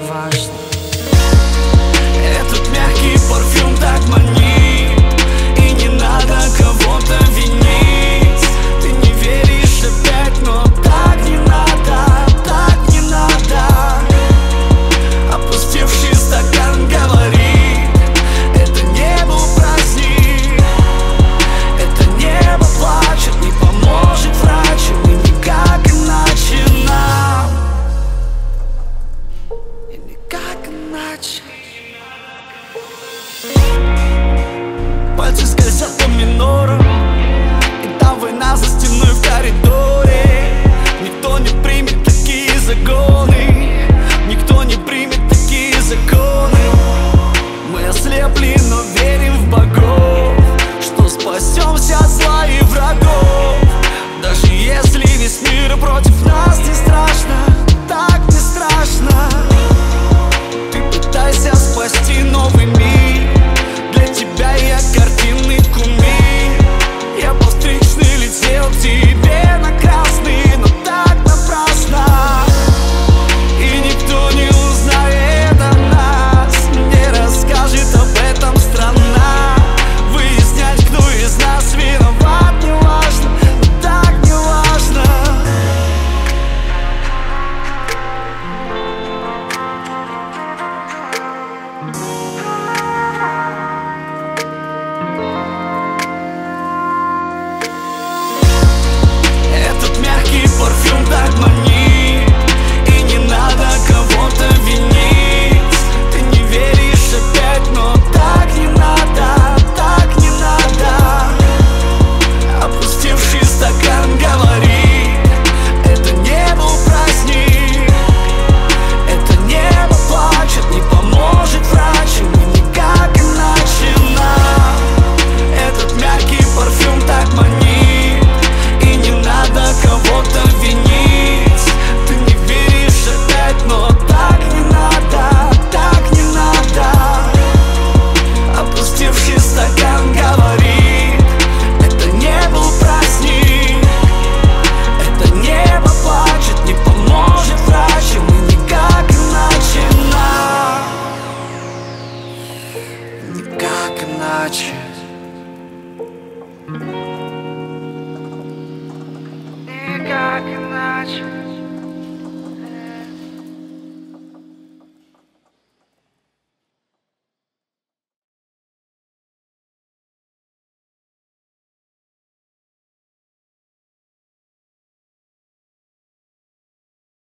важно. Этот мягкий парфюм так манит, и не надо кого-то винить. Ты не веришь опять, но так не надо, так не надо. Опустевший стакан говорит: это небо праздник, это небо плачет, не поможет врач, и мы никак иначе нам, и никак иначе. Пальцы скользят по минорам, и там война за стеной в коридоре. Никто не примет такие загоны, никто не примет такие законы. Мы ослепли, но верим в богов, что спасемся от зла и врагов. Даже если весь мир против нас, не страшно, так не страшно. Ты пытайся спасти новый мир, для тебя я картинный кумир. Я постричный летел к тебе на красный, но так напрасно. И никто не узнает о нас, не расскажет об этом страна. Выяснять, кто из нас виноват, не важно, так не важно. Этот мягкий парфюм так манит, и не надо кого-то винить. Ты не веришь опять, но так не надо, так не надо. Опустевший стакан говорит: это небо праздник, это небо плачет, не поможет врач, и мы никак иначе нам. Этот мягкий парфюм так манит, и не надо кого-то винить. Ты не веришь опять, но так не надо, так не надо. Опустевший стакан говорит: это небо праздник, это небо плачет, не поможет врач, и мы никак иначе нам, никак иначе. Никак иначе.